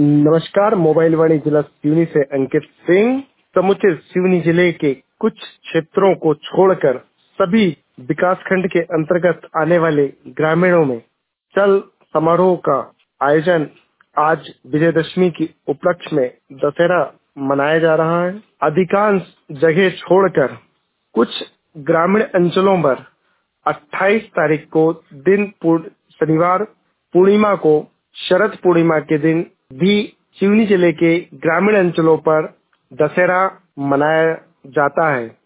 नमस्कार। मोबाइल वाणी जिला सिवनी से अंकित सिंह। समुचे सिवनी जिले के कुछ क्षेत्रों को छोड़कर सभी विकासखंड के अंतर्गत आने वाले ग्रामीणों में चल समारोह का आयोजन आज विजयदशमी की उपलक्ष्य में दशहरा मनाया जा रहा है। अधिकांश जगह छोड़कर कुछ ग्रामीण अंचलों पर 28 तारीख को शनिवार पूर्णिमा को शरद पूर्णिमा के दिन भी सिवनी जिले के ग्रामीण अंचलों पर दशहरा मनाया जाता है।